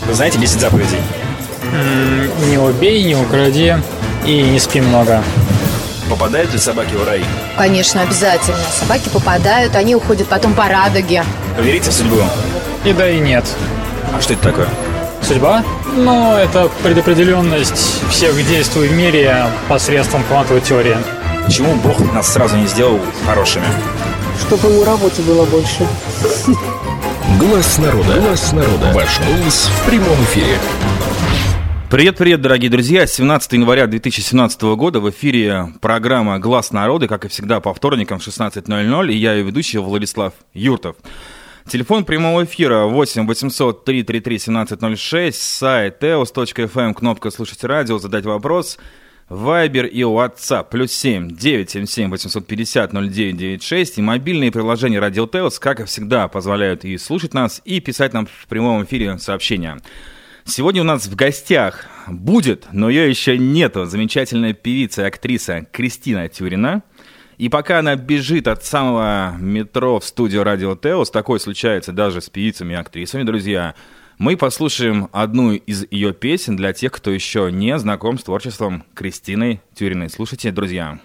Вы знаете 10 заповедей? Не убей, не укради и не спи много. Попадают ли собаки в рай? Конечно, обязательно. Собаки попадают, они уходят потом по радуге. Вы верите в судьбу? И да, и нет. А что это такое? Судьба? Ну, это предопределенность всех действий в мире посредством квантовой теории. Почему Бог нас сразу не сделал хорошими? Чтобы ему работы было больше. Глаз народа. Глаз народа. Ваш голос в прямом эфире. Привет-привет, дорогие друзья! 17 января 2017 года в эфире программа «Глаз народа», как и всегда, по вторникам в 16:00, и я ее ведущий Владислав Юртов. Телефон прямого эфира 8 800 333 1706, сайт eos.fm, кнопка «Слушать радио», задать вопрос, Вайбер и WhatsApp, +7 977 850 0996, и мобильные приложения Радио Теос, как и всегда, позволяют и слушать нас, и писать нам в прямом эфире сообщения. Сегодня у нас в гостях будет, но ее еще нету, замечательная певица и актриса Кристина Тюрина. И пока она бежит от самого метро в студию Радио Теос, такое случается даже с певицами и актрисами, друзья, мы послушаем одну из ее песен для тех, кто еще не знаком с творчеством Кристины Тюриной. Слушайте, друзья.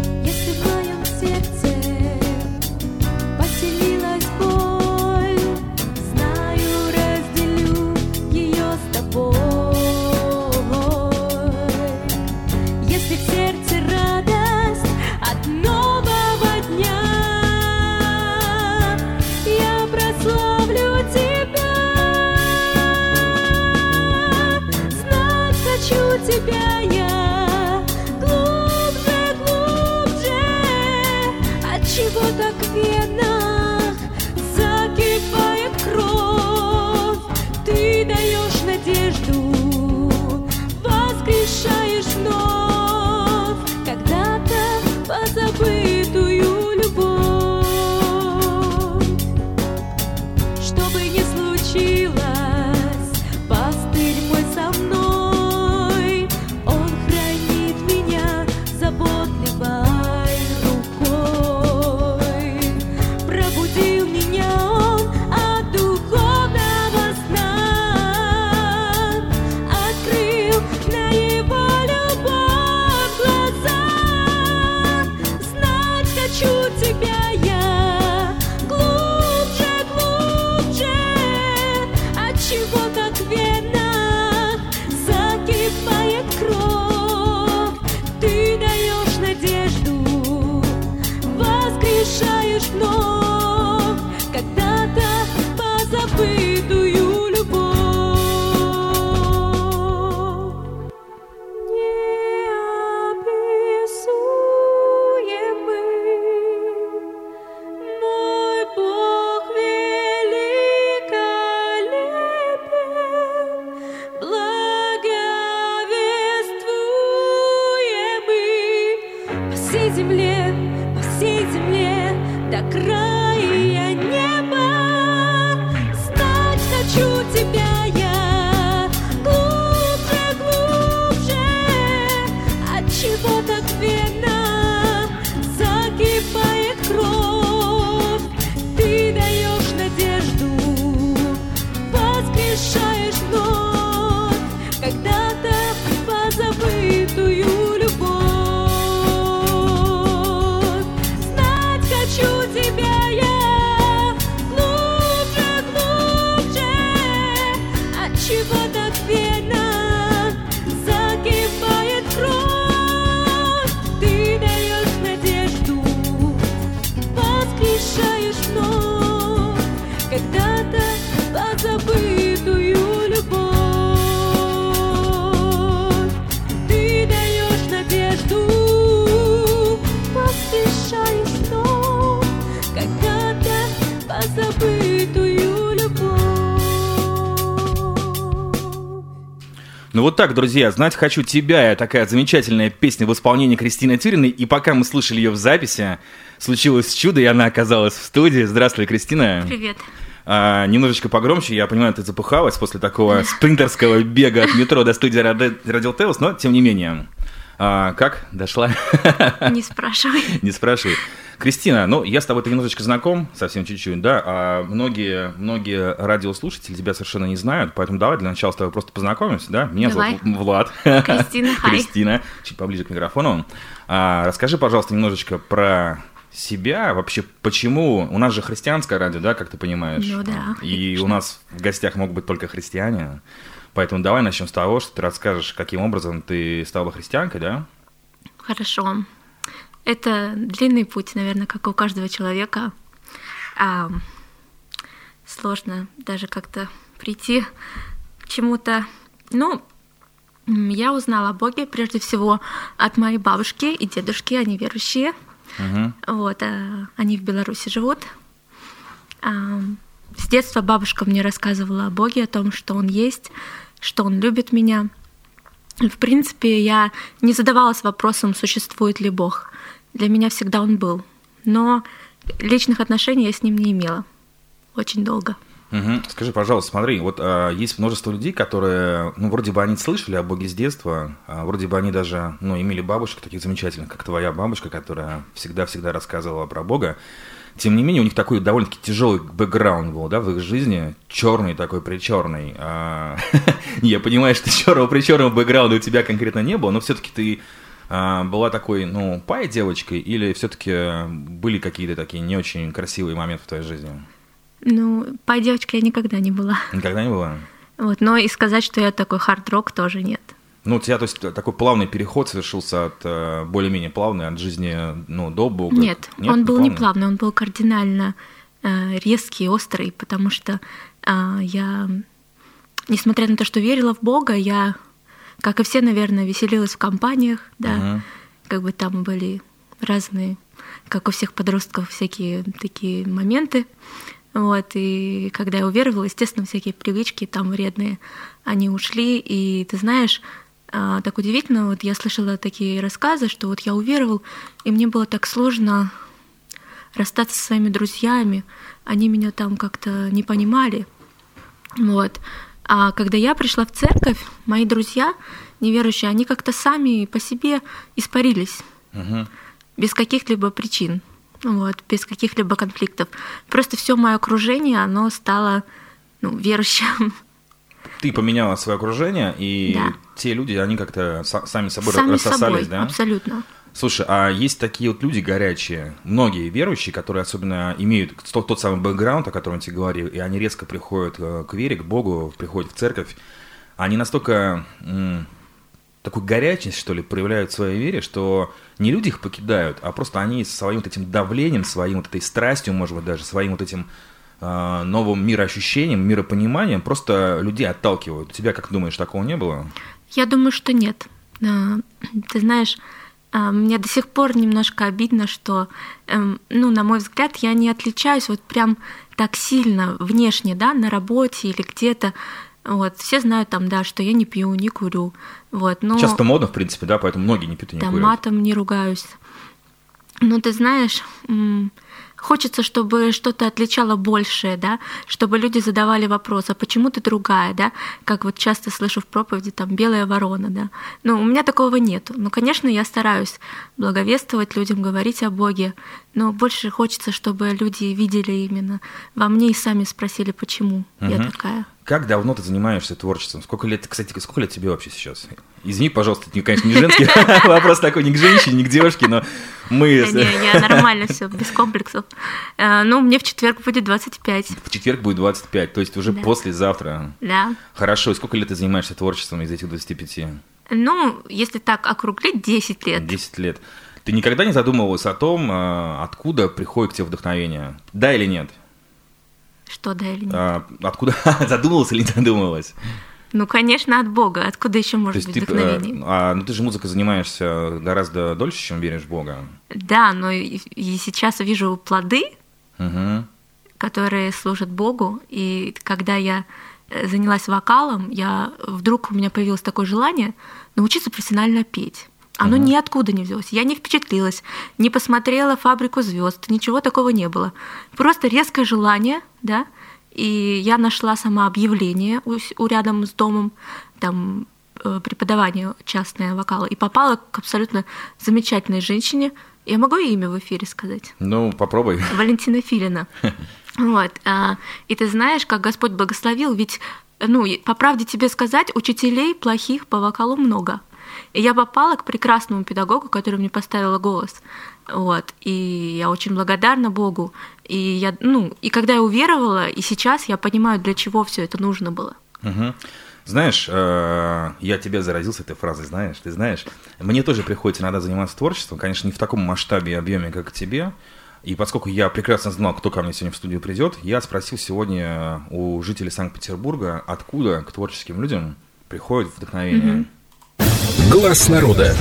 Ну вот так, друзья, «Знать хочу тебя» — такая замечательная песня в исполнении Кристины Тюриной. И пока мы слышали ее в записи, случилось чудо, и она оказалась в студии. Здравствуй, Кристина. Привет. Немножечко погромче, я понимаю, ты запыхалась после такого спринтерского бега от метро до студии Радио Теос, но тем не менее. Как? Дошла? Не спрашивай. Не спрашивай. Кристина, ну, я с тобой-то немножечко знаком, совсем чуть-чуть, да, а многие радиослушатели тебя совершенно не знают, поэтому давай для начала с тобой просто познакомимся, да? Меня зовут Влад. Кристина, хай. Кристина, чуть поближе к микрофону. Расскажи, пожалуйста, немножечко про себя, вообще, почему, у нас же христианское радио, да, как ты понимаешь? Ну да. И у нас в гостях могут быть только христиане, поэтому давай начнем с того, что ты расскажешь, каким образом ты стала христианкой, да? Хорошо. Это длинный путь, наверное, как у каждого человека. Сложно даже как-то прийти к чему-то. Ну, я узнала о Боге прежде всего от моей бабушки и дедушки, они верующие. Вот, они в Беларуси живут. С детства бабушка мне рассказывала о Боге, о том, что Он есть, что Он любит меня. В принципе, я не задавалась вопросом, существует ли Бог. Для меня всегда Он был. Но личных отношений я с Ним не имела очень долго. Скажи, пожалуйста, смотри, вот есть множество людей, которые, ну, вроде бы они слышали о Боге с детства, вроде бы они даже, ну, имели бабушек таких замечательных, как твоя бабушка, которая всегда-всегда рассказывала про Бога. Тем не менее, у них такой довольно-таки тяжелый бэкграунд был, да, в их жизни, черный такой, причерный. Я понимаю, что черного-причерного бэкграунда у тебя конкретно не было, но все-таки ты была такой, ну, пай-девочкой, или все-таки были какие-то такие не очень красивые моменты в твоей жизни? Ну, пай-девочкой я никогда не была. Никогда не была? Вот, но и сказать, что я такой хард-рок, тоже нет. Ну, у тебя, то есть, такой плавный переход совершился от, более-менее плавный, от жизни, ну, до Бога? Нет, он был не плавный, он был кардинально резкий, острый, потому что я, несмотря на то, что верила в Бога, я, как и все, наверное, веселилась в компаниях, да, как бы там были разные, как у всех подростков, всякие такие моменты. Вот, и когда я уверовала, естественно, всякие привычки там вредные, они ушли, и ты знаешь, так удивительно, вот я слышала такие рассказы, что вот я уверовал, и мне было так сложно расстаться со своими друзьями, они меня там как-то не понимали, вот. А когда я пришла в церковь, мои друзья неверующие, они как-то сами по себе испарились, без каких-либо причин. Вот, без каких-либо конфликтов. Просто все мое окружение, оно стало, ну, верующим. Ты поменяла свое окружение, и те люди, они как-то сами собой рассосались, собой, да? Абсолютно. Слушай, а есть такие вот люди горячие, многие верующие, которые особенно имеют тот самый бэкграунд, о котором я тебе говорил, и они резко приходят к вере, к Богу, приходят в церковь. Они настолько такую горячность, что ли, проявляют в своей вере, что не люди их покидают, а просто они своим вот этим давлением, своим вот этой страстью, может быть, даже своим вот этим новым мироощущением, миропониманием просто людей отталкивают. У тебя, как думаешь, такого не было? Я думаю, что нет. Ты знаешь, мне до сих пор немножко обидно, что, ну, на мой взгляд, я не отличаюсь вот прям так сильно внешне, да, на работе или где-то. Вот, все знают там, да, что я не пью, не курю. Вот, но... Сейчас это модно, в принципе, да, поэтому многие не пьют и не курят. Да, матом не ругаюсь. Но ты знаешь, хочется, чтобы что-то отличало большее, да, чтобы люди задавали вопрос, а почему ты другая, да, как вот часто слышу в проповеди, там, белая ворона, да. Ну, у меня такого нет. Ну, конечно, я стараюсь благовествовать людям, говорить о Боге, но больше хочется, чтобы люди видели именно во мне и сами спросили, почему я такая. Как давно ты занимаешься творчеством? Сколько лет, кстати, сколько лет тебе вообще сейчас? Извини, пожалуйста, это, конечно, не женский вопрос такой, не к женщине, не к девушке, но мы... Не, нормально все, без комплексов. Ну, мне в четверг будет 25. В четверг будет 25, то есть уже послезавтра. Да. Хорошо, и сколько лет ты занимаешься творчеством из этих 25? Ну, если так округлить, 10 лет. 10 лет. Ты никогда не задумывалась о том, откуда приходит к тебе вдохновение? Да или нет? Что да или нет? Откуда? Задумывалась или не задумывалась? Ну, конечно, от Бога. Откуда еще может быть вдохновение? Ну, ты же музыкой занимаешься гораздо дольше, чем веришь в Бога. Да, но и сейчас вижу плоды, которые служат Богу. И когда я занялась вокалом, вдруг у меня появилось такое желание научиться профессионально петь. Оно ниоткуда не взялось. Я не впечатлилась, не посмотрела «Фабрику звезд», ничего такого не было. Просто резкое желание, да, и я нашла сама объявление рядом с домом, там преподавание частное вокала, и попала к абсолютно замечательной женщине, Я могу имя в эфире сказать? Ну, попробуй. Валентина Филина. Вот. И ты знаешь, как Господь благословил, ведь, по правде тебе сказать, учителей плохих по вокалу много. И я попала к прекрасному педагогу, который мне поставила голос. Вот. И я очень благодарна Богу. И когда я уверовала, и сейчас я понимаю, для чего все это нужно было. Угу. Знаешь, я тебя заразился этой фразой, ты знаешь, мне тоже приходится иногда заниматься творчеством, конечно, не в таком масштабе и объеме, как тебе. И поскольку я прекрасно знал, кто ко мне сегодня в студию придет, я спросил сегодня у жителей Санкт-Петербурга, откуда к творческим людям приходит вдохновение. Глаз народа.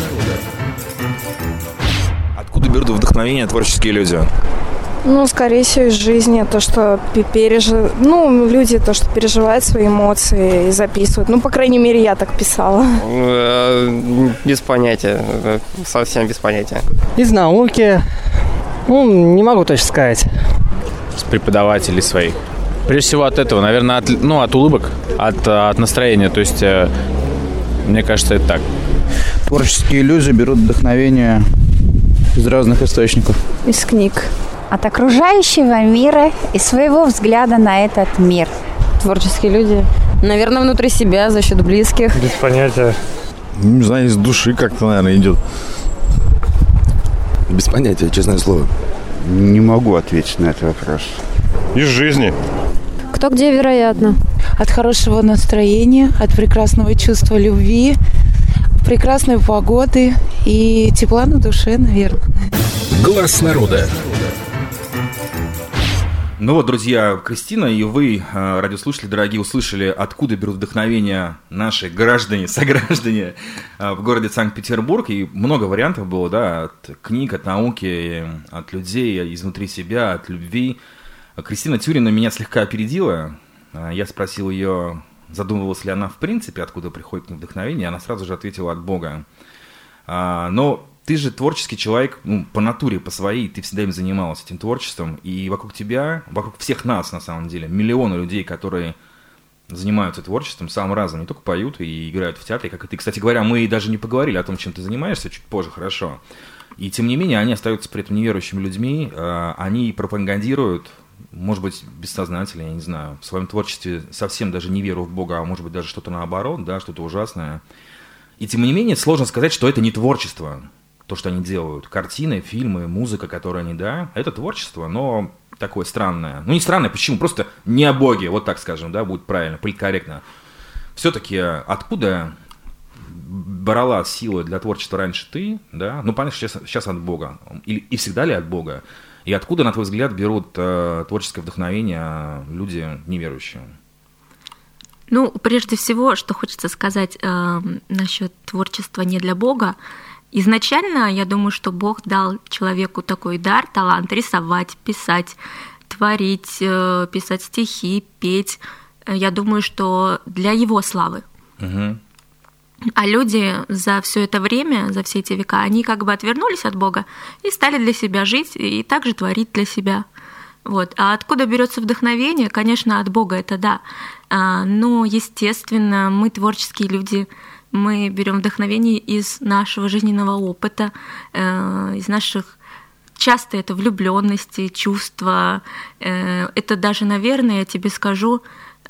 Откуда берут вдохновение творческие люди? Скорее всего, из жизни, то, что люди, то, что переживают свои эмоции и записывают. По крайней мере, я так писала. Без понятия, совсем без понятия. Из науки, не могу точно сказать. С преподавателей своих. Прежде всего от этого, наверное, от улыбок, от настроения, то есть, мне кажется, это так. Творческие люди берут вдохновение из разных источников. Из книг. От окружающего мира и своего взгляда на этот мир. Творческие люди, наверное, внутри себя, за счет близких. Без понятия. Не знаю, из души как-то, наверное, идет. Без понятия, честное слово. Не могу ответить на этот вопрос. Из жизни. Кто где, вероятно. От хорошего настроения, от прекрасного чувства любви, прекрасной погоды и тепла на душе, наверное. Глаз народа. Друзья, Кристина и вы, радиослушатели дорогие, услышали, откуда берут вдохновение наши сограждане в городе Санкт-Петербург. И много вариантов было, от книг, от науки, от людей, изнутри себя, от любви. Кристина Тюрина меня слегка опередила. Я спросил ее, задумывалась ли она в принципе, откуда приходит вдохновение. Она сразу же ответила: от Бога. Но ты же творческий человек, по натуре, по своей, ты всегда им занималась, этим творчеством, и вокруг тебя, вокруг всех нас, на самом деле, миллионы людей, которые занимаются творчеством, самым разным, не только поют и играют в театре, как и ты. Кстати говоря, мы даже не поговорили о том, чем ты занимаешься, чуть позже, хорошо. И тем не менее, они остаются при этом неверующими людьми, они пропагандируют, может быть, бессознательно, я не знаю, в своем творчестве совсем даже не веру в Бога, а может быть, даже что-то наоборот, что-то ужасное. И тем не менее, сложно сказать, что это не творчество. То, что они делают, картины, фильмы, музыка, которые они, это творчество, но такое странное. Не странное, почему? Просто не о Боге, вот так скажем, будет правильно, политкорректно. Все-таки откуда брала силы для творчества раньше ты, понятно, сейчас от Бога, и всегда ли от Бога? И откуда, на твой взгляд, берут творческое вдохновение люди неверующие? Прежде всего, что хочется сказать насчет творчества не для Бога. Изначально, я думаю, что Бог дал человеку такой дар, талант рисовать, писать, творить, писать стихи, петь. Я думаю, что для его славы. Угу. А люди за все это время, за все эти века, они как бы отвернулись от Бога и стали для себя жить и также творить для себя. Вот. А откуда берется вдохновение? Конечно, от Бога, это да. Но, естественно, мы творческие люди. Мы берем вдохновение из нашего жизненного опыта, из наших, часто это влюбленности, чувства. Это даже, наверное, я тебе скажу,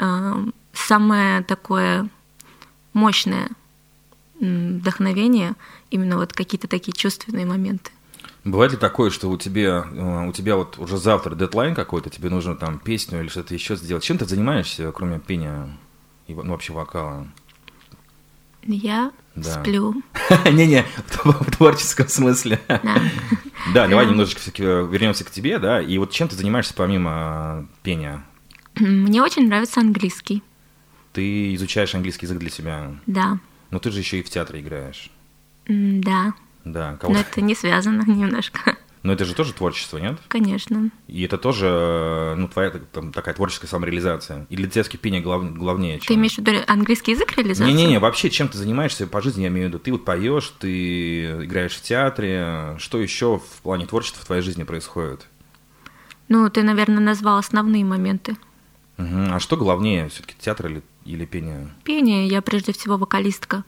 самое такое мощное вдохновение, именно какие-то такие чувственные моменты. Бывает ли такое, что у тебя вот уже завтра дедлайн какой-то, тебе нужно там песню или что-то еще сделать? Чем ты занимаешься, кроме пения и вообще вокала? Я сплю. Не-не, в творческом смысле. Да, давай немножечко вернемся к тебе, и вот чем ты занимаешься помимо пения? Мне очень нравится английский. Ты изучаешь английский язык для себя? Да. Но ты же еще и в театре играешь. Да. Да. Но это не связано немножко. Но это же тоже творчество, нет? Конечно. И это тоже, твоя такая творческая самореализация. Или для тебя пение главнее, чем... Ты имеешь в виду английский язык реализации? Не-не-не, вообще, чем ты занимаешься по жизни, я имею в виду? Ты поешь, ты играешь в театре. Что еще в плане творчества в твоей жизни происходит? Ты, наверное, назвал основные моменты. Угу. А что главнее, все-таки театр или пение? Пение. Я прежде всего вокалистка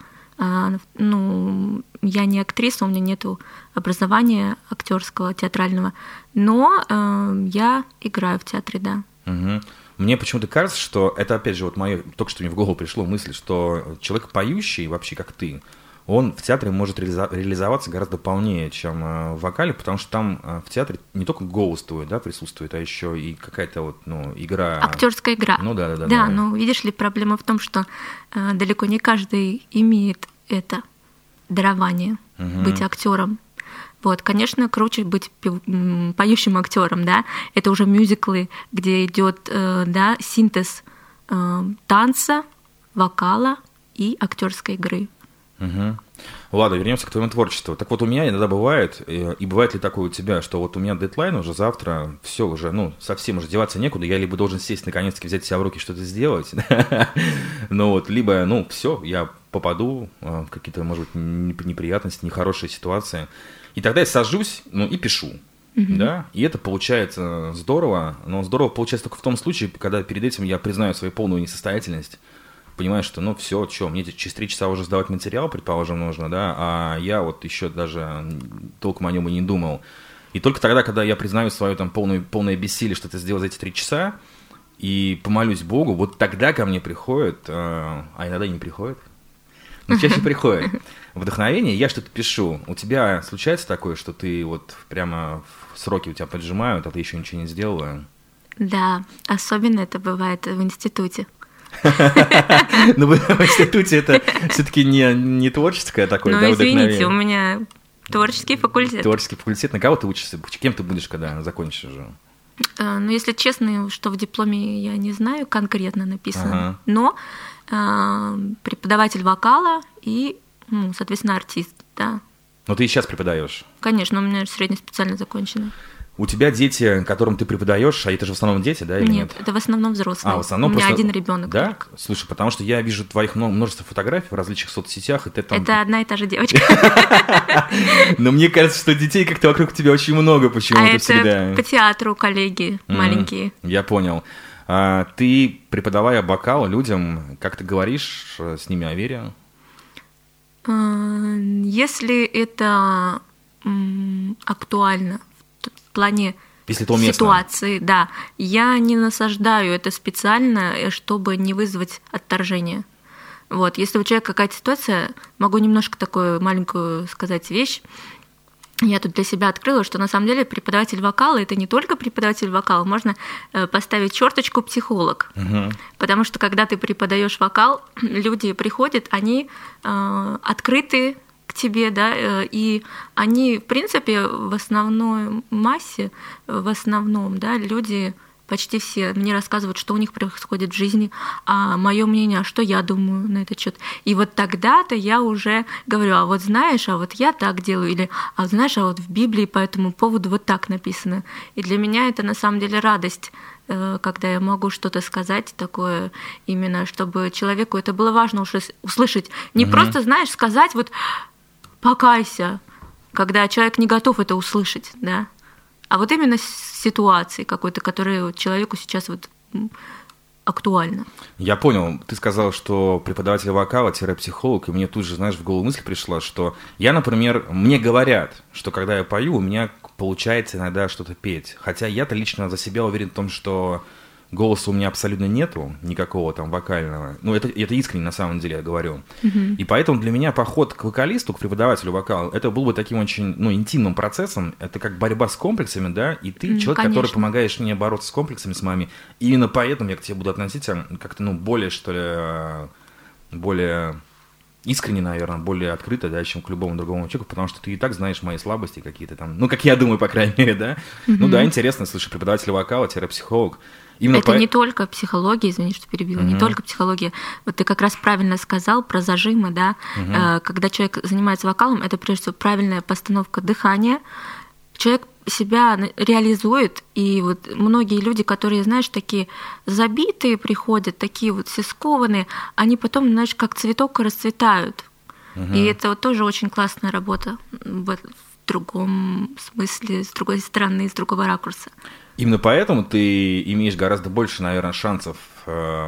Ну, я не актриса, у меня нету образования актерского, театрального, но я играю в театре, да. Угу. Мне почему-то кажется, что это, опять же, вот мое, только что мне в голову пришло мысль, что человек поющий, вообще как ты, он в театре может реализоваться гораздо полнее, чем в вокале, потому что там в театре не только голос твой, да, присутствует, а еще и какая-то вот, ну, игра. Актерская игра. Ну да. Да, но видишь ли, проблема в том, что далеко не каждый имеет это дарование быть актером. Вот, конечно, круче быть поющим актером, да. Это уже мюзиклы, где идет, да, синтез танца, вокала и актерской игры. Угу. Ладно, вернемся к твоему творчеству. Так вот, у меня иногда бывает, и бывает ли такое у тебя, что вот у меня дедлайн уже завтра, все уже, ну, совсем уже деваться некуда, я либо должен сесть, наконец-таки взять себя в руки, что-то сделать, ну вот, либо, ну, все, я попаду в какие-то, может быть, неприятности, нехорошие ситуации, и тогда я сажусь, ну, и пишу. Да, и это получается здорово, но здорово получается только в том случае, когда перед этим я признаю свою полную несостоятельность, понимаю, что, ну, все, что, мне через 3 часа уже сдавать материал, предположим, нужно, да, а я вот еще даже толком о нем и не думал. И только тогда, когда я признаю свое там полное бессилие что-то сделать за эти 3 часа и помолюсь Богу, вот тогда ко мне приходит, а иногда и не приходит, но чаще приходит вдохновение, я что-то пишу. У тебя случается такое, что ты вот прямо в сроки у тебя поджимают, а ты еще ничего не сделала? Да, особенно это бывает в институте. Ну, в институте это все-таки не творческое такое, да, вдохновение? Ну, извините, у меня творческий факультет. Творческий факультет. На кого ты учишься? Кем ты будешь, когда закончишь уже? Ну, если честно, что в дипломе я не знаю, конкретно написано. Но преподаватель вокала и, ну, соответственно, артист, да. Но ты и сейчас преподаешь? Конечно, у меня среднеспециально закончено. У тебя дети, которым ты преподаешь, а это же в основном дети, да, или нет? Нет, это в основном взрослые. В основном у меня просто... один ребенок. Да? Только. Слушай, потому что я вижу твоих множество фотографий в различных соцсетях, и ты там... Это одна и та же девочка. Но мне кажется, что детей как-то вокруг тебя очень много почему-то всегда. А это по театру коллеги маленькие. Я понял. Ты, преподавая вокал людям, как ты говоришь с ними о вере? Если это актуально в плане ситуации, да, я не насаждаю это специально, чтобы не вызвать отторжение. Вот, если у человека какая-то ситуация, могу немножко такую маленькую сказать вещь. Я тут для себя открыла, что на самом деле преподаватель вокала – это не только преподаватель вокала, можно поставить черточку психолог. Потому что когда ты преподаешь вокал, люди приходят, они открыты к тебе, да, и они, в принципе, в основной массе, в основном, да, люди почти все мне рассказывают, что у них происходит в жизни, а мое мнение, а что я думаю на этот счет. И вот тогда-то я уже говорю, а вот знаешь, а вот я так делаю, или а знаешь, а вот в Библии по этому поводу вот так написано. И для меня это на самом деле радость, когда я могу что-то сказать такое, именно чтобы человеку это было важно услышать. Не просто, знаешь, сказать вот «покайся», когда человек не готов это услышать, да. А вот именно ситуации какой-то, которая человеку сейчас вот актуальна. Я понял. Ты сказал, что преподаватель вокала-психолог, и мне тут же, знаешь, в голову мысль пришла, что я, например, мне говорят, что когда я пою, у меня получается иногда что-то петь. Хотя я-то лично за себя уверен в том, что голоса у меня абсолютно нету, никакого там вокального. Ну, это искренне, на самом деле, я говорю. И поэтому для меня поход к вокалисту, к преподавателю вокала, это был бы таким очень, ну, интимным процессом. Это как борьба с комплексами, да, и ты человек, конечно, который помогаешь мне бороться с комплексами с моими. И именно поэтому я к тебе буду относиться как-то, ну, более, что ли, более искренне, наверное, более открыто, да, чем к любому другому человеку, потому что ты и так знаешь мои слабости какие-то там, ну, как я думаю, по крайней мере, да. Ну да, интересно, слушай, преподаватель вокала-психолог. Это не только психология, извини, что перебила, не только психология. Вот ты как раз правильно сказал про зажимы, да. Когда человек занимается вокалом, это прежде всего правильная постановка дыхания. Человек себя реализует, и вот многие люди, которые, знаешь, такие забитые приходят, такие вот все скованные, они потом, знаешь, как цветок расцветают. И это вот тоже очень классная работа в другом смысле, с другой стороны, с другого ракурса. Именно поэтому ты имеешь гораздо больше, наверное, шансов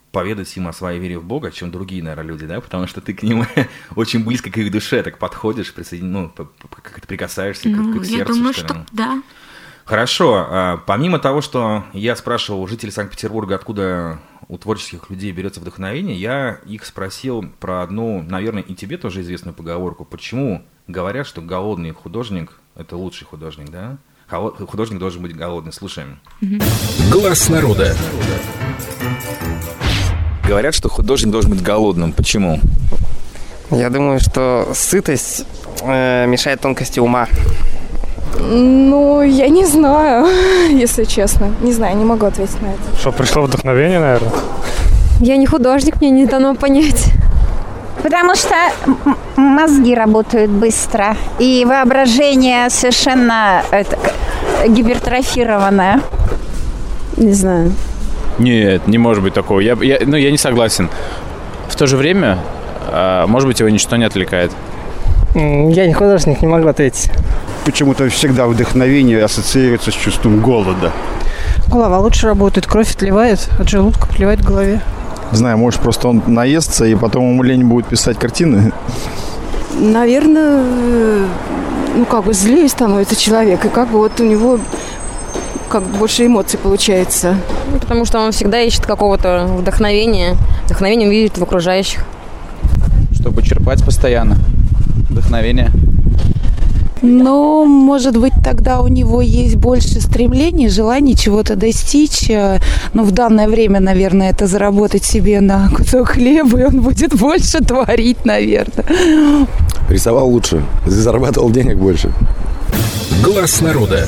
поведать им о своей вере в Бога, чем другие, наверное, люди, да, потому что ты к ним очень близко к их душе так подходишь, как-то прикасаешься к сердцу. Я думаю, что что да. Хорошо. Помимо того, что я спрашивал у жителей Санкт-Петербурга, откуда у творческих людей берется вдохновение, я их спросил про одну, наверное, и тебе тоже известную поговорку. Почему говорят, что голодный художник – это лучший художник, да? Художник должен быть голодный. Слушаем. Глаз народа. Говорят, что художник должен быть голодным. Почему? Я думаю, что сытость мешает тонкости ума. Ну, я не знаю, если честно. Не знаю, не могу ответить на это. Что, пришло вдохновение, наверное? Я не художник, мне не дано понять. Потому что мозги работают быстро, и воображение совершенно гипертрофированное. Не знаю. Нет, не может быть такого. Я не согласен. В то же время, может быть, его ничто не отвлекает. Я не художник, не могу ответить. Почему-то всегда вдохновение ассоциируется с чувством голода. Голова лучше работает, кровь отливает, от желудка отливает в голове. Не знаю, может, просто он наестся, и потом ему лень будет писать картины? Наверное, злее становится человек, и у него больше эмоций получается. Потому что он всегда ищет какого-то вдохновения. Вдохновение видит в окружающих. Чтобы черпать постоянно вдохновение. Но, может быть, тогда у него есть больше стремлений, желаний чего-то достичь. Но в данное время, наверное, это заработать себе на кусок хлеба, и он будет больше творить, наверное. Рисовал лучше, зарабатывал денег больше. Глаз народа.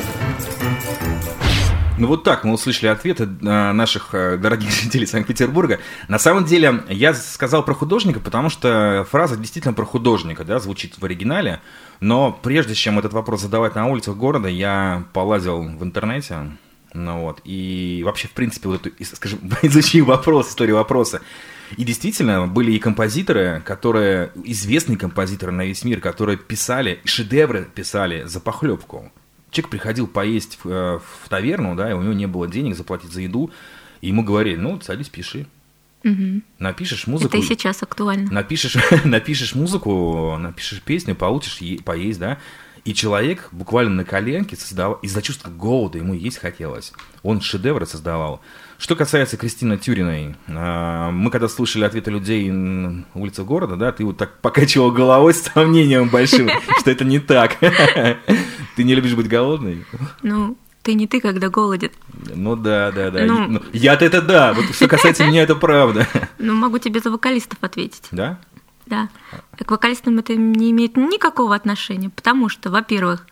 Ну вот так мы услышали ответы наших дорогих жителей Санкт-Петербурга. На самом деле я сказал про художника, потому что фраза действительно про художника, да, звучит в оригинале. Но прежде чем этот вопрос задавать на улицах города, я полазил в интернете, и вообще, в принципе, изучил историю вопроса. И действительно, были и композиторы, известные композиторы на весь мир, которые писали, шедевры писали за похлебку. Человек приходил поесть в таверну, да, и у него не было денег заплатить за еду, и ему говорили, садись, пиши. Угу. Напишешь музыку. Это и сейчас актуально. Напишешь музыку, напишешь песню, получишь поесть, да. И человек буквально на коленке создавал, из-за чувства голода ему есть хотелось. Он шедевры создавал. Что касается Кристины Тюриной, мы когда слушали ответы людей на улицах города, да, ты вот так покачивал головой с сомнением большим, что это не так. Ты не любишь быть голодной? Ты не ты, когда голоден. Да. Я-то это да. Вот что касается меня, это правда. Могу тебе за вокалистов ответить. Да? Да. К вокалистам это не имеет никакого отношения, потому что, во-первых,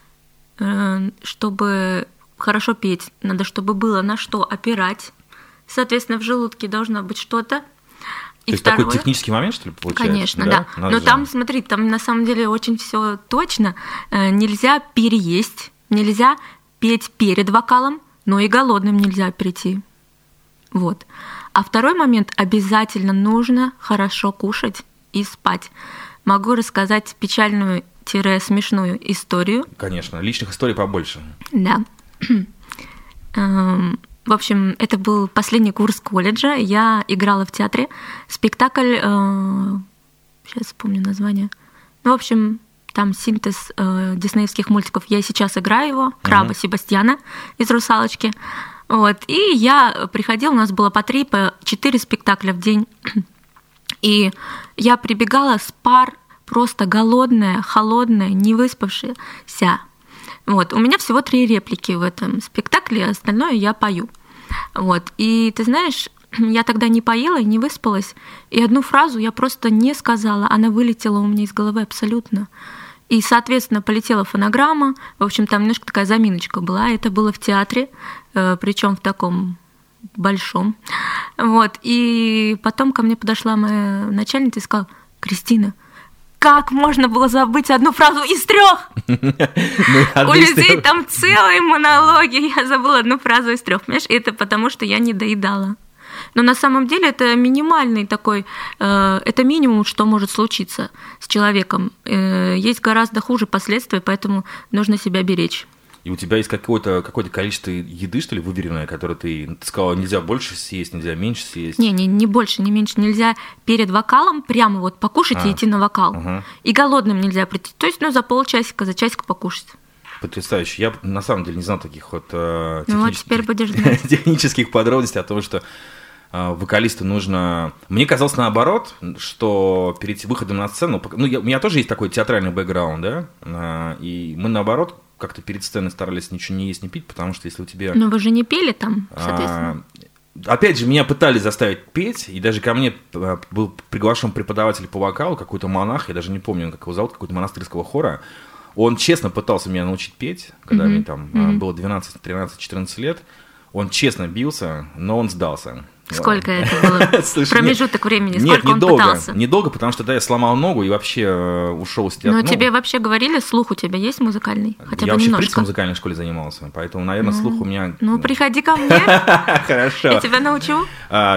чтобы хорошо петь, надо, чтобы было на что опирать. Соответственно, в желудке должно быть что-то. То есть такой технический момент, что ли, получается? Конечно, да. Но там, смотри, там на самом деле очень все точно. Нельзя переесть, нельзя петь перед вокалом, но и голодным нельзя прийти. Вот. А второй момент, обязательно нужно хорошо кушать и спать. Могу рассказать печальную-смешную историю. Конечно, личных историй побольше. Да. В общем, это был последний курс колледжа. Я играла в театре спектакль, сейчас вспомню название. В общем, там синтез диснеевских мультиков. Я сейчас играю его, краба Себастьяна из «Русалочки». Вот. И я приходила, у нас было по 3-4 спектакля в день. И я прибегала с пар, просто голодная, холодная, не выспавшаяся. Вот. У меня всего 3 реплики в этом спектакле, остальное я пою. Вот. И ты знаешь, я тогда не поела и не выспалась, и одну фразу я просто не сказала, она вылетела у меня из головы абсолютно. И, соответственно, полетела фонограмма, в общем, там немножко такая заминочка была, это было в театре, причем в таком большом. Вот. И потом ко мне подошла моя начальница и сказала: «Кристина, как можно было забыть одну фразу из 3? У людей там целые монологи, я забыла одну фразу из 3, понимаешь? Это потому, что я не доедала. Но на самом деле это минимальный такой, это минимум, что может случиться с человеком. Есть гораздо хуже последствия, поэтому нужно себя беречь. И у тебя есть какое-то количество еды, что ли, выверенное, которое ты сказала, нельзя больше съесть, нельзя меньше съесть? Не больше, не меньше. Нельзя перед вокалом прямо вот покушать и идти на вокал. И голодным нельзя прийти. То есть, за полчасика, за часик покушать. Потрясающе. Я на самом деле не знал таких вот теперь будешь знать. технических подробностей о том, что вокалисту нужно... Мне казалось наоборот, что перед выходом на сцену... у меня тоже есть такой театральный бэкграунд, да? И мы наоборот как-то перед сценой старались ничего не есть, не пить, потому что если у тебя... Но вы же не пели там, соответственно. Опять же, меня пытались заставить петь, и даже ко мне был приглашен преподаватель по вокалу, какой-то монах, я даже не помню, как его зовут, какой-то монастырского хора. Он честно пытался меня научить петь, когда мне там было 12, 13, 14 лет. Он честно бился, но он сдался. Сколько это было? Слушай, промежуток времени? Сколько он недолго, пытался? Недолго, потому что я сломал ногу и вообще ушел с театра. Но тебе вообще говорили, слух у тебя есть музыкальный? Хотя бы вообще, немножко. Я в принципе в музыкальной школе занимался, поэтому, наверное, слух у меня... приходи ко мне. Хорошо. Я тебя научу.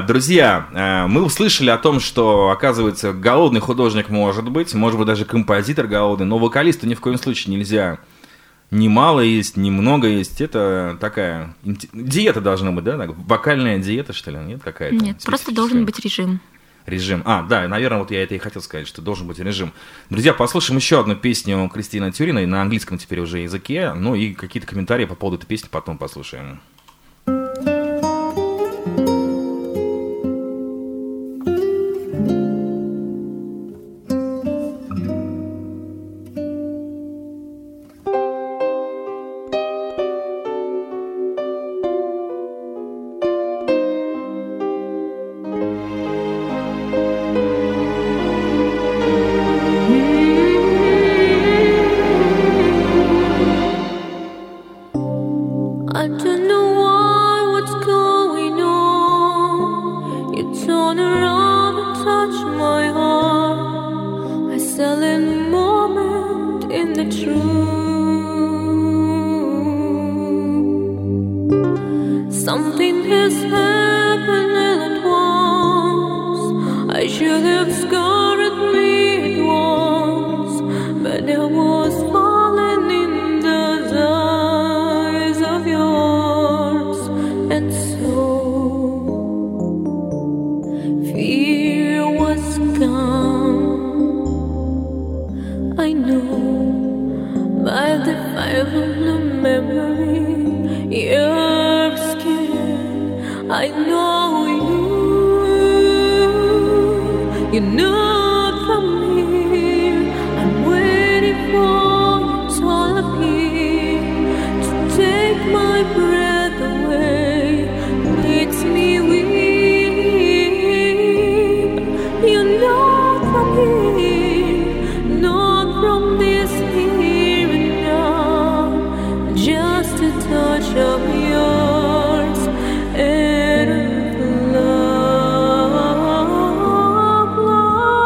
Друзья, мы услышали о том, что, оказывается, голодный художник может быть даже композитор голодный, но вокалисту ни в коем случае нельзя ни мало есть, ни много есть. Это такая диета должна быть, да? Вокальная диета, что ли? Нет, какая-то? Нет, просто должен быть режим. Режим. Да, наверное, вот я это и хотел сказать, что должен быть режим. Друзья, послушаем еще одну песню Кристины Тюриной на английском теперь уже языке. И какие-то комментарии по поводу этой песни потом послушаем. Love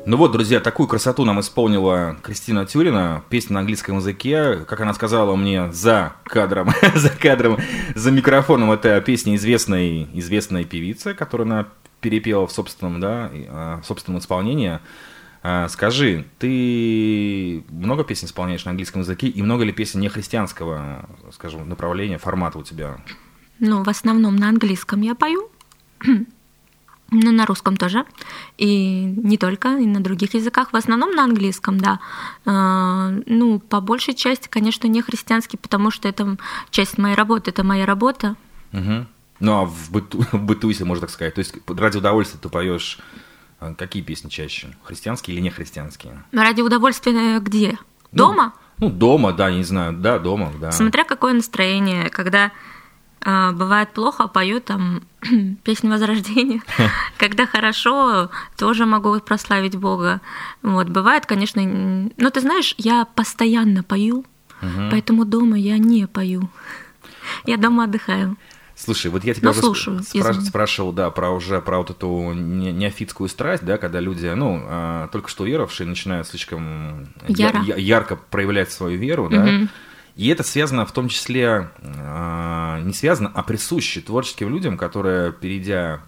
Ну вот, друзья, такую красоту нам исполнила Кристина Тюрина. Песня на английском языке. Как она сказала мне за кадром, за микрофоном, это песня известной певицы, которую она перепела в собственном исполнении. Скажи, ты много песен исполняешь на английском языке, и много ли песен нехристианского, скажем, направления, формата у тебя? Ну, в основном на английском я пою. Ну, на русском тоже. И не только, и на других языках. В основном на английском, да. Ну, по большей части, конечно, не христианский, потому что это часть моей работы, это моя работа. Угу. Ну, а в быту, если можно так сказать. То есть ради удовольствия ты поешь какие песни чаще? Христианские или не христианские? Ради удовольствия где? Дома? Ну, дома, да, не знаю. Да, дома, да. Смотря какое настроение. Когда бывает плохо, пою там песню Возрождения. Когда хорошо, тоже могу прославить Бога. Вот, бывает, конечно... Но ты знаешь, я постоянно пою, поэтому дома я не пою. Я дома отдыхаю. Слушай, вот я тебя спрашивал, да, про вот эту неофитскую страсть, да, когда люди, только что веровавшие начинают слишком ярко проявлять свою веру, да. И это связано в том числе, не связано, а присуще творческим людям, которые, перейдя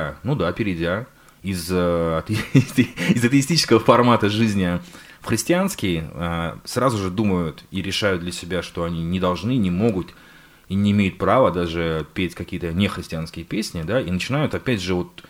из атеистического формата жизни в христианский, сразу же думают и решают для себя, что они не должны, не могут и не имеют права даже петь какие-то нехристианские песни, да, и начинают, опять же, вот,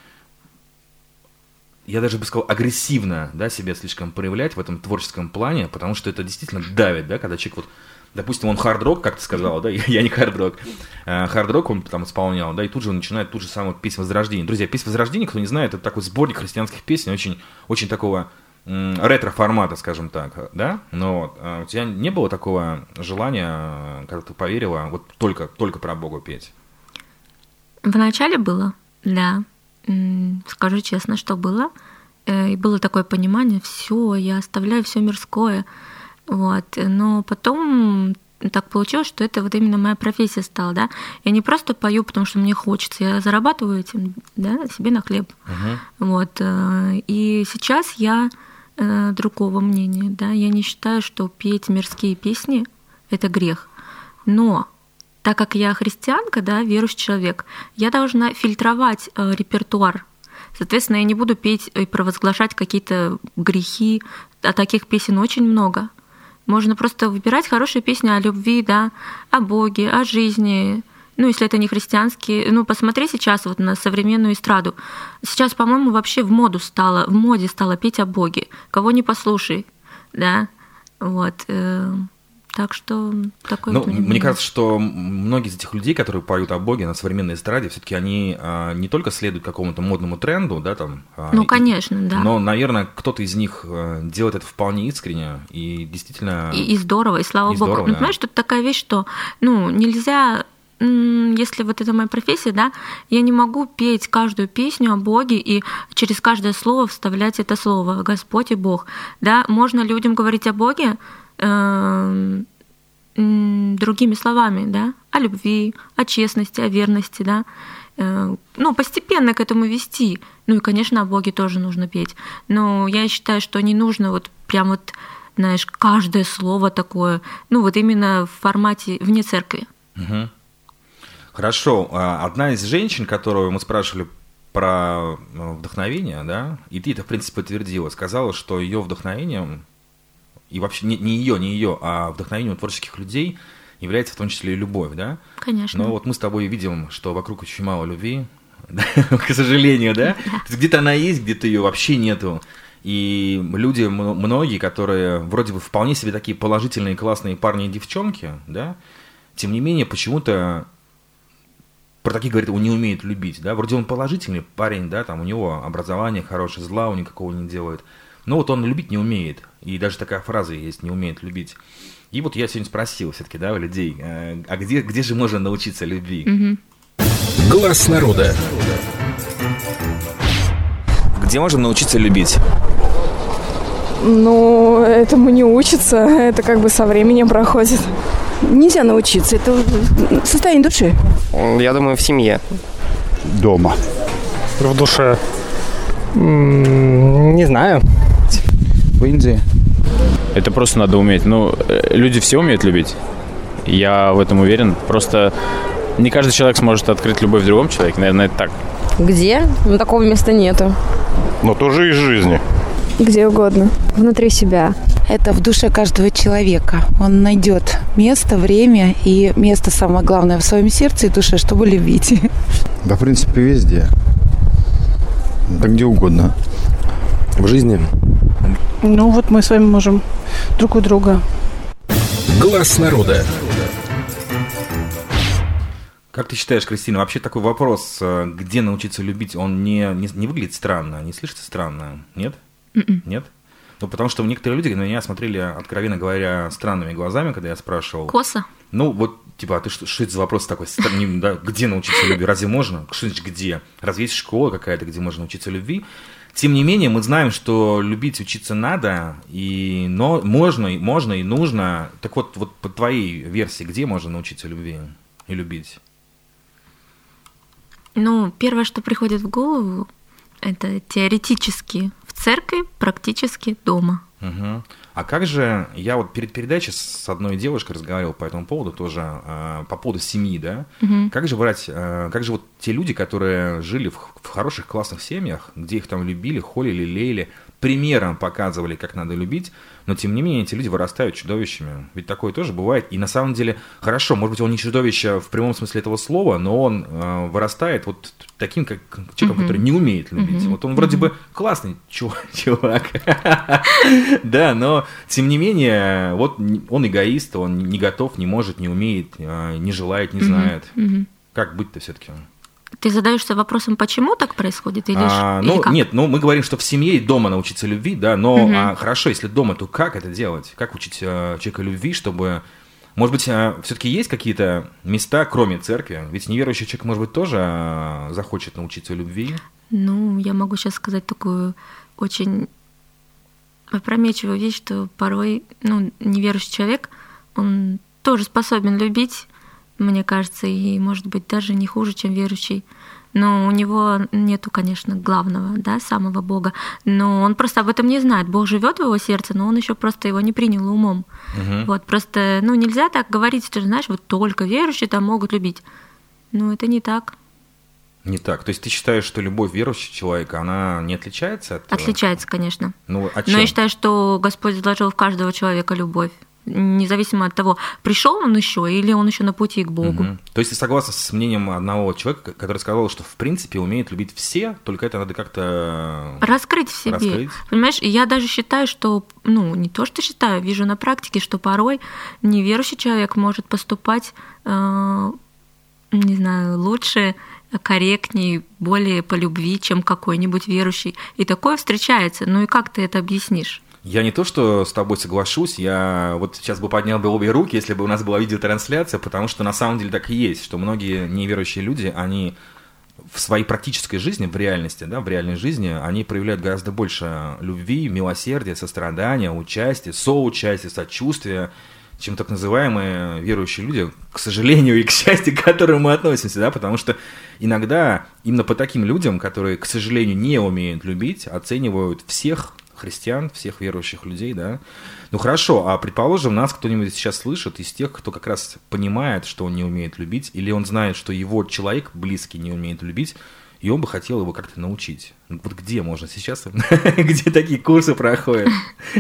я даже бы сказал, агрессивно, да, себя слишком проявлять в этом творческом плане, потому что это действительно давит, да, когда человек вот, допустим, он хард-рок, как ты сказала, да, я не хард-рок, хард-рок он там исполнял, да, и тут же он начинает ту же самую песню Возрождения. Друзья, песня Возрождения, кто не знает, это такой сборник христианских песен, очень, очень такого ретро-формата, скажем так, да, но у тебя не было такого желания, когда ты поверила, вот только про Бога петь? Вначале было, да, скажу честно, что было, и было такое понимание, все, я оставляю все мирское, вот, но потом так получилось, что это вот именно моя профессия стала, да, я не просто пою, потому что мне хочется, я зарабатываю этим, да, себе на хлеб, вот, и сейчас я другого мнения, да, я не считаю, что петь мирские песни – это грех, но так как я христианка, да, верующий человек, я должна фильтровать репертуар, соответственно, я не буду петь и провозглашать какие-то грехи, а таких песен очень много. Можно просто выбирать хорошие песни о любви, да, о Боге, о жизни. Ну, если это не христианские, посмотри сейчас вот на современную эстраду. Сейчас, по-моему, вообще в моде стало петь о Боге. Кого не послушай, да, вот. Так что такое. Мне кажется, что многие из этих людей, которые поют о Боге на современной эстраде, все-таки они не только следуют какому-то модному тренду, да, там. Конечно, да. Но, наверное, кто-то из них делает это вполне искренне и действительно. И здорово, и слава Богу. Здорово, да. Понимаешь, тут такая вещь, что, нельзя. Если вот это моя профессия, да, я не могу петь каждую песню о Боге и через каждое слово вставлять это слово «Господь и Бог». Да, можно людям говорить о Боге другими словами, да, о любви, о честности, о верности, да, постепенно к этому вести. И, конечно, о Боге тоже нужно петь. Но я считаю, что не нужно вот прям вот, знаешь, каждое слово такое, вот именно в формате вне церкви. Угу. Хорошо. Одна из женщин, которую мы спрашивали про вдохновение, да, и ты это, в принципе, подтвердила, сказала, что ее вдохновением, и вообще не ее, а вдохновением творческих людей является в том числе и любовь, да? Конечно. Но вот мы с тобой видим, что вокруг очень мало любви, да? К сожалению, да? То есть где-то она есть, где-то ее вообще нету. И люди, многие, которые вроде бы вполне себе такие положительные, классные парни и девчонки, да, тем не менее, почему-то про таких говорят, он не умеет любить, да, вроде он положительный парень, да, там у него образование хорошее, зла у никакого не делает, но вот он любить не умеет, и даже такая фраза есть, не умеет любить. И вот я сегодня спросил все-таки, да, у людей, а где же можно научиться любви? Глаз народа. Где можно научиться любить? Этому не учится, это как бы со временем проходит. Нельзя научиться, это состояние души. Я думаю, в семье. Дома. В душе. Не знаю. в Индии. Это просто надо уметь. Ну, люди все умеют любить. Я в этом уверен. Просто не каждый человек сможет открыть любовь в другом человеке. Наверное, это так. Где? Ну, такого места нету. Но тоже из жизни. Где угодно. Внутри себя. Это в душе каждого человека. Он найдет место, время и место, самое главное, в своем сердце и душе, чтобы любить. Да, в принципе, везде. Да где угодно. В жизни. Ну вот мы с вами можем друг у друга. Глаз народа. Как ты считаешь, Кристина, вообще такой вопрос, где научиться любить, он не выглядит странно, не слышится странно? Нет? Нет? Ну, потому что некоторые люди на меня смотрели, откровенно говоря, странными глазами, когда я спрашивал. Косо? Ну, вот, типа, а ты что это за вопрос такой? Да, где научиться любви? Разве можно? Что значит где? Разве есть школа какая-то, где можно научиться любви? Тем не менее, мы знаем, что любить, учиться надо, но можно и нужно. Так вот по твоей версии, где можно научиться любви и любить? Ну, первое, что приходит в голову, это теоретически в церкви, практически дома. Угу. А как же, я вот перед передачей с одной девушкой разговаривал по этому поводу тоже, по поводу семьи, да? Угу. Как же вот те люди, которые жили в хороших классных семьях, где их там любили, холили, лелеяли, примером показывали, как надо любить, но тем не менее эти люди вырастают чудовищами. Ведь такое тоже бывает. И на самом деле, хорошо, может быть, он не чудовище в прямом смысле этого слова, но он вырастает вот таким, как человеком, который не умеет любить. Вот он вроде бы классный чувак. Да, но тем не менее, вот он эгоист, он не готов, не может, не умеет, не желает, не знает. Как быть-то все-таки? Ты задаешься вопросом, почему так происходит? Или как? Нет, мы говорим, что в семье и дома научиться любви, да, но хорошо, если дома, то как это делать? Как учить человека любви, чтобы... Может быть, все-таки есть какие-то места, кроме церкви? Ведь неверующий человек, может быть, тоже захочет научиться любви? Ну, я могу сейчас сказать такую очень опрометчивую вещь, что порой неверующий человек, он тоже способен любить, мне кажется, и, может быть, даже не хуже, чем верующий. Но у него нету, конечно, главного, да, самого Бога. Но он просто об этом не знает. Бог живет в его сердце, но он еще просто его не принял умом. Вот просто, нельзя так говорить, что, знаешь, вот только верующие там могут любить. Это не так. Не так. То есть ты считаешь, что любовь верующего человека, она не отличается от... Отличается, конечно. От чем? Но я считаю, что Господь заложил в каждого человека любовь. Независимо от того, пришел он еще или он еще на пути к Богу. То есть ты согласна с мнением одного человека, который сказал, что в принципе умеет любить все, только это надо как-то раскрыть в себе. Понимаешь, я даже считаю, что, не то, что считаю, вижу на практике, что порой неверующий человек может поступать, не знаю, лучше, корректнее, более по любви, чем какой-нибудь верующий. И такое встречается. И как ты это объяснишь? Я не то, что с тобой соглашусь, я вот сейчас бы поднял бы обе руки, если бы у нас была видеотрансляция, потому что на самом деле так и есть, что многие неверующие люди, они в своей практической жизни, в реальности, да, в реальной жизни, они проявляют гораздо больше любви, милосердия, сострадания, участия, соучастия, сочувствия, чем так называемые верующие люди, к сожалению и к счастью, к которым мы относимся, да, потому что иногда именно по таким людям, которые, к сожалению, не умеют любить, оценивают всех христиан, всех верующих людей, да. Хорошо, а предположим, нас кто-нибудь сейчас слышит из тех, кто как раз понимает, что он не умеет любить, или он знает, что его человек близкий не умеет любить, и он бы хотел его как-то научить. Вот где можно сейчас, где такие курсы проходят?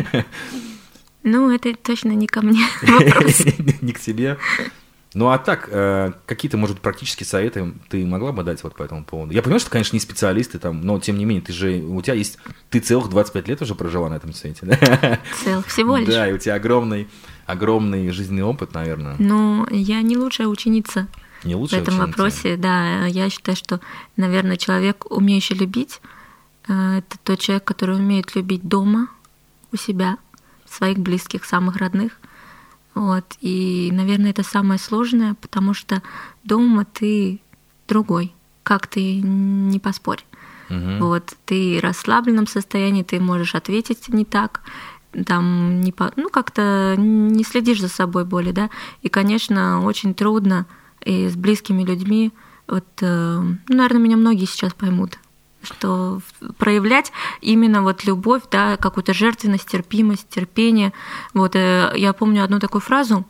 Это точно не ко мне вопрос. Не к тебе. А так, какие-то, может быть, практические советы ты могла бы дать вот по этому поводу? Я понимаю, что, конечно, не специалисты там, но тем не менее, ты целых 25 лет уже прожила на этом свете, да? Целых, всего лишь. Да, и у тебя огромный жизненный опыт, наверное. Я не лучшая ученица в этом вопросе, да. Я считаю, что, наверное, человек, умеющий любить, это тот человек, который умеет любить дома, у себя, своих близких, самых родных. И, наверное, это самое сложное, потому что дома ты другой, как ты не поспорь. Ты в расслабленном состоянии, ты можешь ответить не так, там как-то не следишь за собой более, да. И, конечно, очень трудно и с близкими людьми. Наверное, меня многие сейчас поймут. что проявлять именно вот любовь, да, какую-то жертвенность, терпимость, терпение. Вот я помню одну такую фразу,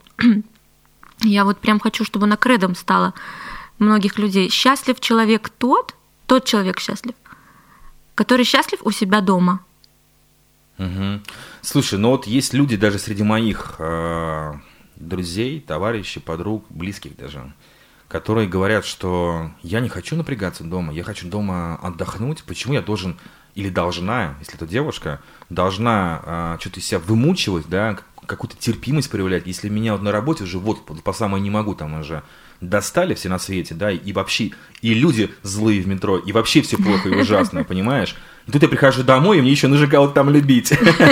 я вот прям хочу, чтобы она кредом стала многих людей. Счастлив человек тот человек счастлив, который счастлив у себя дома. Угу. Слушай, ну вот есть люди даже среди моих друзей, товарищей, подруг, близких даже, которые говорят, что я не хочу напрягаться дома, я хочу дома отдохнуть. Почему я должен или должна, если это девушка, должна что-то из себя вымучивать, да, какую-то терпимость проявлять, если меня вот на работе уже вот по самое не могу, там уже достали все на свете, да, и вообще, и люди злые в метро, и вообще все плохо и ужасно, понимаешь? И тут я прихожу домой, и мне еще нужно кого-то там любить.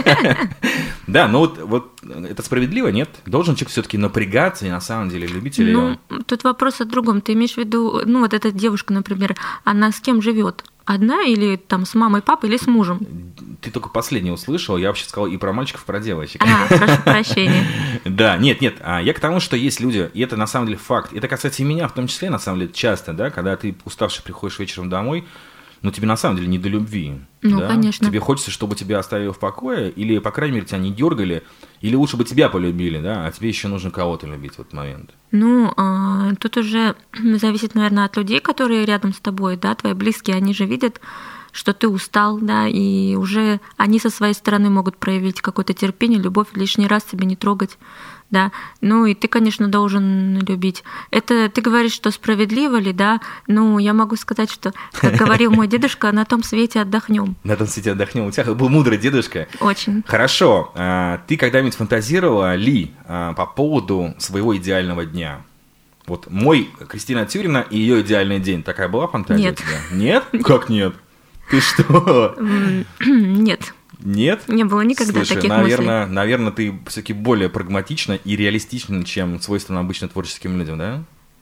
Да, ну вот это справедливо, нет? Должен человек все-таки напрягаться и на самом деле любить или... Ну, тут вопрос о другом. Ты имеешь в виду, ну вот эта девушка, например, она с кем живет? Одна или там с мамой, папой или с мужем? Ты только последнее услышал, я вообще сказал и про мальчиков, и про девочек. Прошу прощения. Да, нет, я к тому, что есть люди, и это на самом деле факт, это касается и меня в том числе, на самом деле, часто, да, когда ты уставший приходишь вечером домой, но тебе на самом деле не до любви. Ну, да? конечно. Тебе хочется, чтобы тебя оставили в покое, или, по крайней мере, тебя не дергали, или лучше бы тебя полюбили, да, а тебе еще нужно кого-то любить в этот момент. Ну, тут уже зависит, наверное, от людей, которые рядом с тобой, да, твои близкие, они же видят, что ты устал, да, и уже они со своей стороны могут проявить какое-то терпение, любовь, лишний раз тебя не трогать, да. Ну, и ты, конечно, должен любить. Это ты говоришь, что справедливо ли, да? Ну, я могу сказать, что, как говорил мой дедушка, на том свете отдохнем. На том свете отдохнем. У тебя был мудрый дедушка. Очень. Хорошо. Ты когда-нибудь фантазировала ли по поводу своего идеального дня? Вот мой Кристина Тюрина и ее идеальный день. Такая была фантазия у тебя? Нет? Как нет? Ты что? Нет. Нет? Не было никогда таких мыслей. Наверное, ты все-таки более прагматична и реалистична, чем свойственно обычно творческим людям, да?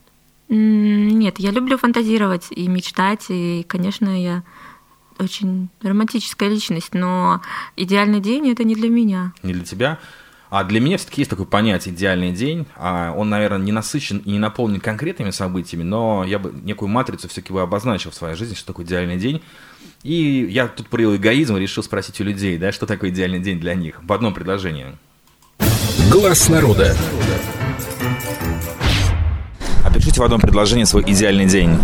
Нет, я люблю фантазировать и мечтать, и, конечно, я очень романтическая личность, но идеальный день — это не для меня. Не для тебя? А для меня все-таки есть такое понятие «идеальный день». Он, наверное, не насыщен и не наполнен конкретными событиями, но я бы некую матрицу все-таки обозначил в своей жизни, что такое идеальный день. И я тут проявил эгоизм и решил спросить у людей, да, что такое идеальный день для них. В одном предложении. Глаз народа. Опишите в одном предложении свой идеальный день.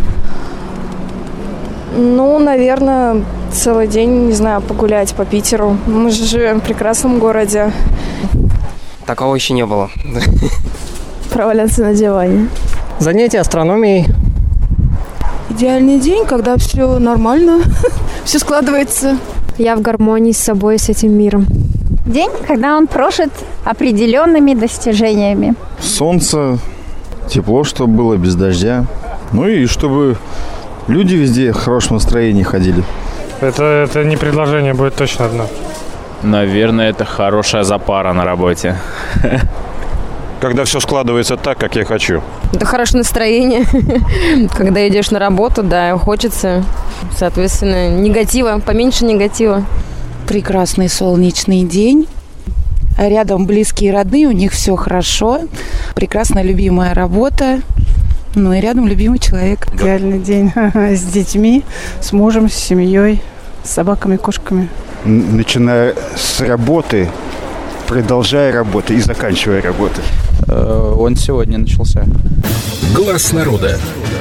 Ну, наверное, целый день, не знаю, погулять по Питеру. Мы же живем в прекрасном городе. Такого еще не было. Проваляться на диване. Занятия астрономией. Идеальный день, когда все нормально, все складывается. Я в гармонии с собой, с этим миром. День, когда он прожит определенными достижениями. Солнце, тепло, чтобы было, без дождя. Ну и чтобы люди везде в хорошем настроении ходили. Это не предложение, будет точно одно. Наверное, это хорошая запара на работе. Когда все складывается так, как я хочу. Это хорошее настроение. Когда идешь на работу, да, хочется, соответственно, негатива, поменьше негатива. Прекрасный солнечный день. Рядом близкие и родные, у них все хорошо. Прекрасная любимая работа. Ну и рядом любимый человек. Идеальный день с детьми, с мужем, с семьей, с собаками, кошками. Начиная с работы, продолжая работу и заканчивая работу. Он сегодня начался. Глаз народа.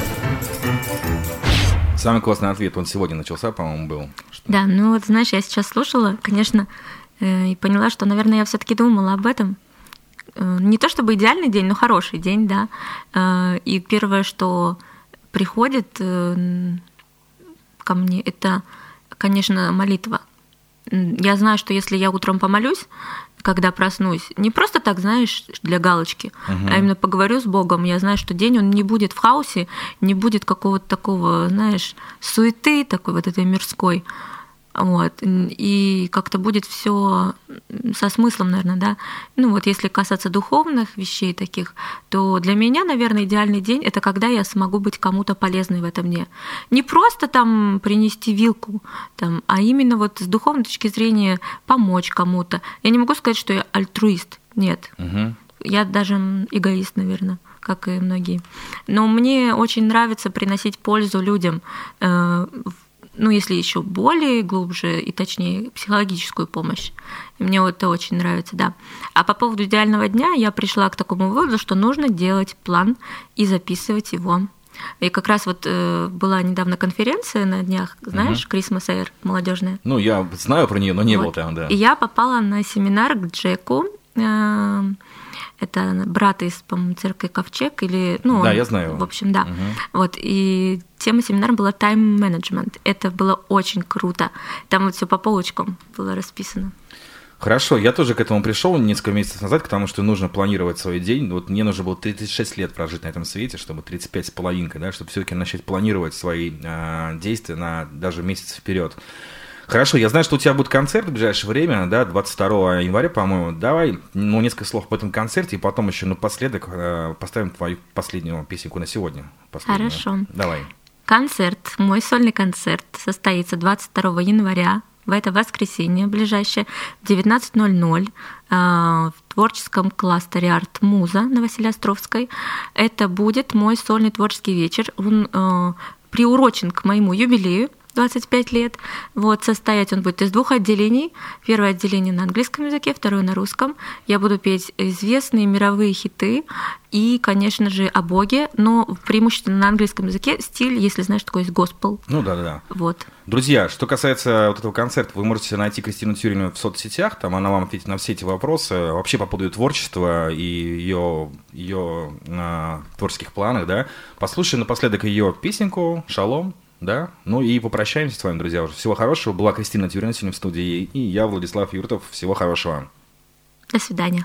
Самый классный ответ, он сегодня начался, по-моему, был. Да, ну вот знаешь, я сейчас слушала, конечно, и поняла, что, наверное, я все-таки думала об этом. Не то чтобы идеальный день, но хороший день, да. И первое, что приходит ко мне, это, конечно, молитва. Я знаю, что если я утром помолюсь, когда проснусь, не просто так, знаешь, для галочки, а именно поговорю с Богом, я знаю, что день, он не будет в хаосе, не будет какого-то такого, знаешь, суеты такой вот этой мирской, вот, и как-то будет все со смыслом, наверное, да. Ну вот если касаться духовных вещей таких, то для меня, наверное, идеальный день — это когда я смогу быть кому-то полезной в этом дне. Не просто там принести вилку, там, а именно вот с духовной точки зрения помочь кому-то. Я не могу сказать, что я альтруист, нет. Я даже эгоист, наверное, как и многие. Но мне очень нравится приносить пользу людям, ну, если еще более глубже и точнее психологическую помощь. И мне вот это очень нравится, да. А по поводу идеального дня я пришла к такому выводу, что нужно делать план и записывать его. И как раз вот была недавно конференция на днях, знаешь, Christmas Air молодежная. Ну, я знаю про нее, но не был там, да. И я попала на семинар к Джеку. Это брат из, по-моему, церкви Ковчег, или, ну, да, я знаю. В общем, да. Вот, и тема семинара была time management. Это было очень круто. Там вот все по полочкам было расписано. Хорошо, я тоже к этому пришел несколько месяцев назад, потому что нужно планировать свой день. Вот мне нужно было 36 лет прожить на этом свете, чтобы 35 с половинкой, да, чтобы все-таки начать планировать свои действия на даже месяц вперед. Хорошо, я знаю, что у тебя будет концерт в ближайшее время, да, 22 января, по-моему. Давай, ну, несколько слов об этом концерте, и потом еще напоследок поставим твою последнюю песенку на сегодня. Последнюю. Хорошо. Давай. Концерт, мой сольный концерт состоится 22 января. В это воскресенье ближайшее в 19:00 в творческом кластере «Арт-Муза» на Василия Островской. Это будет мой сольный творческий вечер. Он приурочен к моему юбилею, 25 лет. Вот, состоять он будет из 2 отделений. Первое отделение на английском языке, второе на русском. Я буду петь известные мировые хиты и, конечно же, о Боге, но преимущественно на английском языке стиль, если знаешь, такой есть госпел. Ну да. Вот. Друзья, что касается вот этого концерта, вы можете найти Кристину Тюрину в соцсетях, там она вам ответит на все эти вопросы, вообще по поводу ее творчества и ее творческих планах, да. Послушаем напоследок ее песенку «Шалом». Да, ну и попрощаемся с вами, друзья. Всего хорошего. Была Кристина Тюрина сегодня в студии, и я, Владислав Юртов. Всего хорошего. До свидания.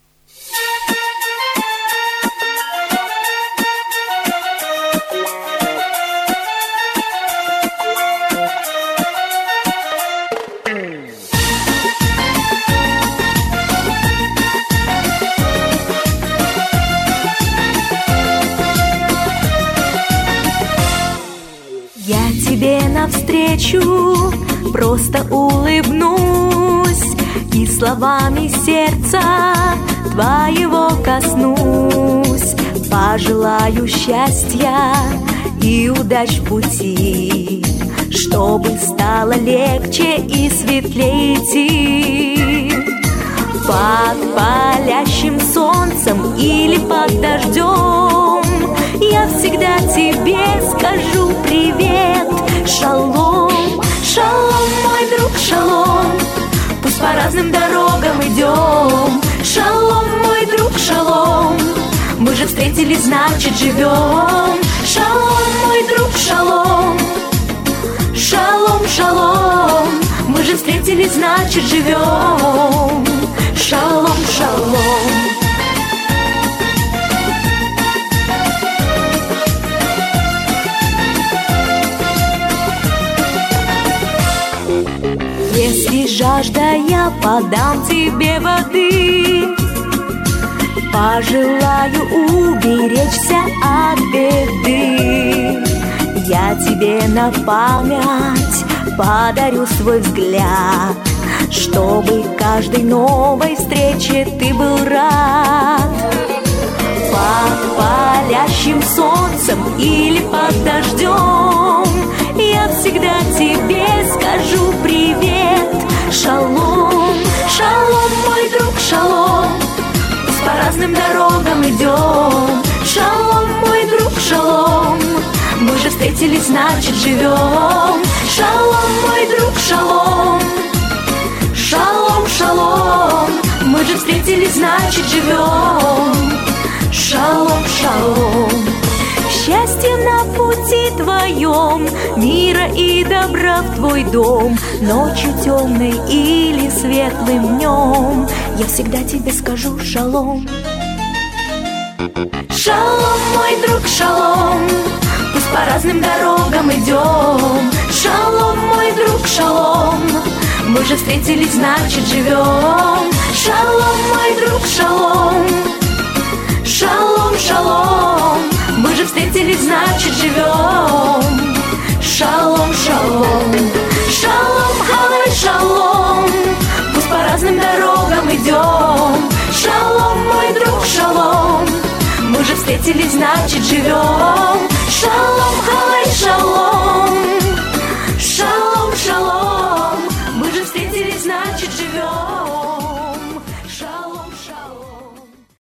Тебе навстречу просто улыбнусь и словами сердца твоего коснусь. Пожелаю счастья и удач в пути, чтобы стало легче и светлее идти. Под палящим солнцем или под дождем я всегда тебе скажу привет. Шалом, шалом, мой друг, шалом. Пусть по разным дорогам идем. Шалом, мой друг, шалом. Мы же встретились, значит живем. Шалом, мой друг, шалом. Шалом, шалом. Мы же встретились, значит живем. Шалом, шалом. Если жажда, я подам тебе воды. Пожелаю уберечься от беды. Я тебе на память подарю свой взгляд, чтобы каждой новой встрече ты был рад. Под палящим солнцем или под дождем я всегда тебе скажу привет. Шалом, шалом, мой друг, шалом. Пусть по разным дорогам идем. Шалом, мой друг, шалом. Мы же встретились, значит живем. Шалом, мой друг, шалом. Шалом, шалом. Мы же встретились, значит живем. Шалом, шалом. Счастье на пути твоем, мира и добра в твой дом. Ночью темной или светлым днем я всегда тебе скажу шалом. Шалом, мой друг, шалом. Пусть по разным дорогам идем. Шалом, мой друг, шалом. Мы же встретились, значит живем. Шалом, мой друг, шалом. Шалом, шалом. Мы же встретились, значит живем. Шалом, шалом. Шалом, халай, шалом. Пусть по разным дорогам идем. Шалом, мой друг, шалом. Мы же встретились, значит живем.